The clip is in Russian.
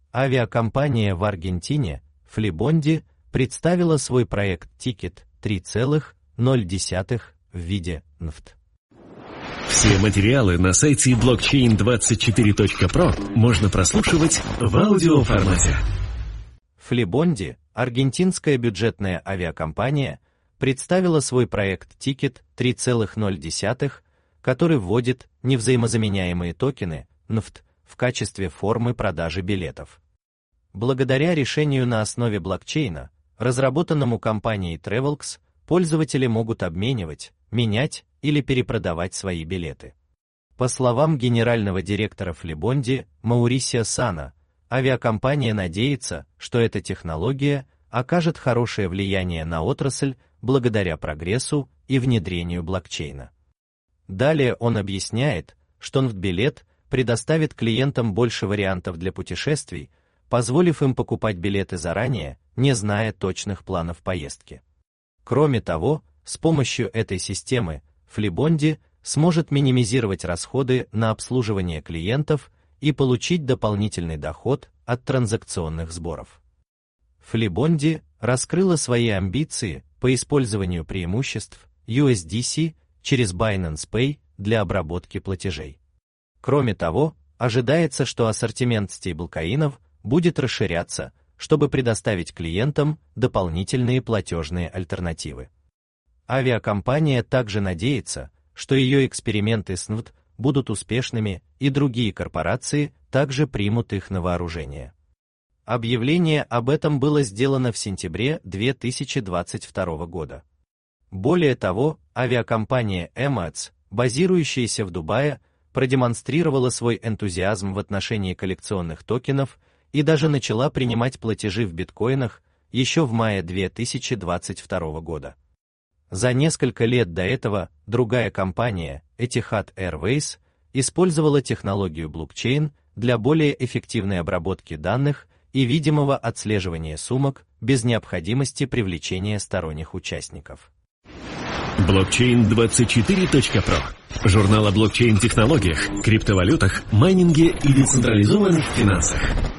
Авиакомпания в Аргентине Flybondi представила свой проект Ticket 3.0 в виде NFT. Все материалы на сайте blockchain24.pro можно прослушивать в аудиоформате. Flybondi, аргентинская бюджетная авиакомпания, представила свой проект Ticket 3.0, который вводит невзаимозаменяемые токены NFT в качестве формы продажи билетов. Благодаря решению на основе блокчейна, разработанному компанией Travelx, пользователи могут обменивать, менять или перепродавать свои билеты. По словам генерального директора Flybondi Маурисио Сана, авиакомпания надеется, что эта технология окажет хорошее влияние на отрасль благодаря прогрессу и внедрению блокчейна. Далее он объясняет, что NFT-билет предоставит клиентам больше вариантов для путешествий, позволив им покупать билеты заранее, не зная точных планов поездки. Кроме того, с помощью этой системы Flybondi сможет минимизировать расходы на обслуживание клиентов и получить дополнительный доход от транзакционных сборов. Flybondi раскрыла свои амбиции по использованию преимуществ USDC через Binance Pay для обработки платежей. Кроме того, ожидается, что ассортимент стейблкоинов будет расширяться, чтобы предоставить клиентам дополнительные платежные альтернативы. Авиакомпания также надеется, что ее эксперименты с NFT будут успешными и другие корпорации также примут их на вооружение. Объявление об этом было сделано в сентябре 2022 года. Более того, авиакомпания Emirates, базирующаяся в Дубае, продемонстрировала свой энтузиазм в отношении коллекционных токенов и даже начала принимать платежи в биткоинах еще в мае 2022 года. За несколько лет до этого другая компания, Etihad Airways, использовала технологию блокчейн для более эффективной обработки данных и видимого отслеживания сумок без необходимости привлечения сторонних участников. Blockchain24.pro. Журнал о блокчейн-технологиях, криптовалютах, майнинге и децентрализованных финансах.